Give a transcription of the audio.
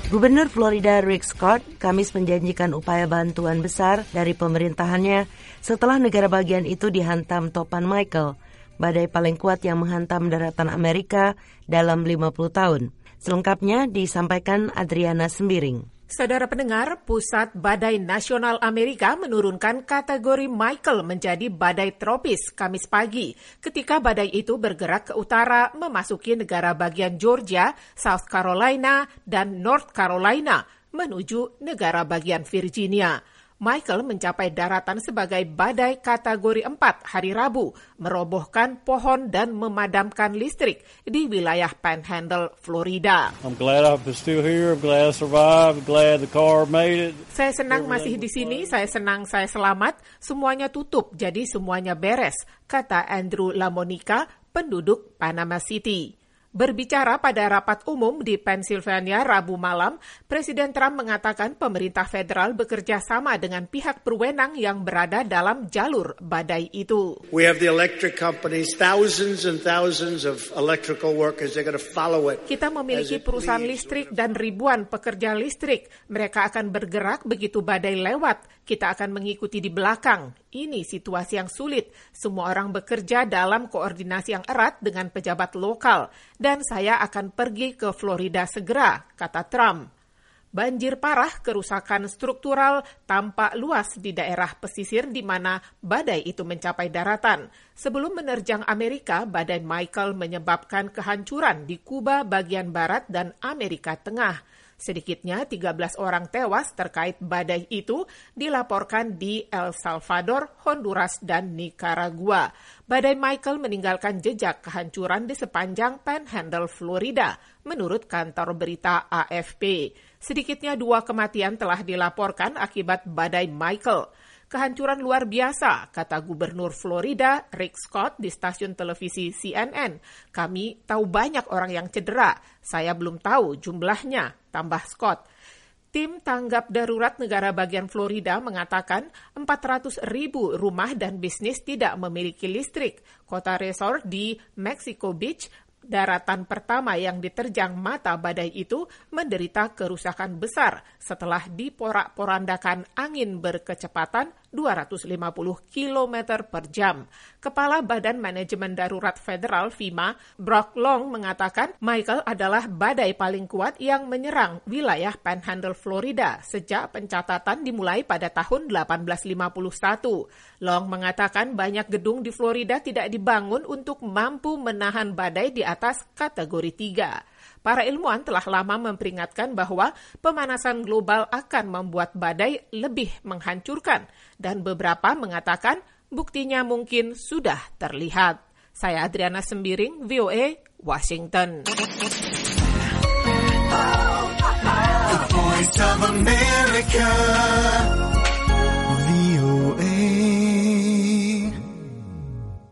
Gubernur Florida Rick Scott Kamis menjanjikan upaya bantuan besar dari pemerintahannya setelah negara bagian itu dihantam topan Michael, badai paling kuat yang menghantam daratan Amerika dalam 50 tahun. Selengkapnya disampaikan Adriana Sembiring. Saudara pendengar, Pusat Badai Nasional Amerika menurunkan kategori Michael menjadi badai tropis Kamis pagi ketika badai itu bergerak ke utara memasuki negara bagian Georgia, South Carolina, dan North Carolina menuju negara bagian Virginia. Michael mencapai daratan sebagai badai kategori 4 hari Rabu, merobohkan pohon dan memadamkan listrik di wilayah Panhandle, Florida. I'm glad I'm still here. I'm glad I survived. I'm glad the car made it. Saya senang masih di sini. Saya senang saya selamat. Semuanya tutup, jadi semuanya beres, kata Andrew LaMonica, penduduk Panama City. Berbicara pada rapat umum di Pennsylvania Rabu malam, Presiden Trump mengatakan pemerintah federal bekerja sama dengan pihak berwenang yang berada dalam jalur badai itu. We have the electric companies, thousands and thousands of electrical workers. They're going to follow it. Kita memiliki perusahaan listrik dan ribuan pekerja listrik. Mereka akan bergerak begitu badai lewat. Kita akan mengikuti di belakang. Ini situasi yang sulit. Semua orang bekerja dalam koordinasi yang erat dengan pejabat lokal. Dan saya akan pergi ke Florida segera, kata Trump. Banjir parah, kerusakan struktural tampak luas di daerah pesisir di mana badai itu mencapai daratan. Sebelum menerjang Amerika, badai Michael menyebabkan kehancuran di Kuba bagian barat dan Amerika Tengah. Sedikitnya 13 orang tewas terkait badai itu dilaporkan di El Salvador, Honduras, dan Nicaragua. Badai Michael meninggalkan jejak kehancuran di sepanjang Panhandle, Florida, menurut kantor berita AFP. Sedikitnya 2 kematian telah dilaporkan akibat badai Michael. Kehancuran luar biasa, kata Gubernur Florida Rick Scott di stasiun televisi CNN. Kami tahu banyak orang yang cedera. Saya belum tahu jumlahnya, tambah Scott. Tim tanggap darurat negara bagian Florida mengatakan 400.000 rumah dan bisnis tidak memiliki listrik. Kota resort di Mexico Beach, daratan pertama yang diterjang mata badai itu, menderita kerusakan besar setelah diporak-porandakan angin berkecepatan 250 km per jam. Kepala Badan Manajemen Darurat Federal FEMA, Brock Long, mengatakan Michael adalah badai paling kuat yang menyerang wilayah Panhandle, Florida sejak pencatatan dimulai pada tahun 1851. Long mengatakan banyak gedung di Florida tidak dibangun untuk mampu menahan badai di atas kategori 3. Para ilmuwan telah lama memperingatkan bahwa pemanasan global akan membuat badai lebih menghancurkan, dan beberapa mengatakan buktinya mungkin sudah terlihat. Saya Adriana Sembiring, VOA, Washington. The Voice of America.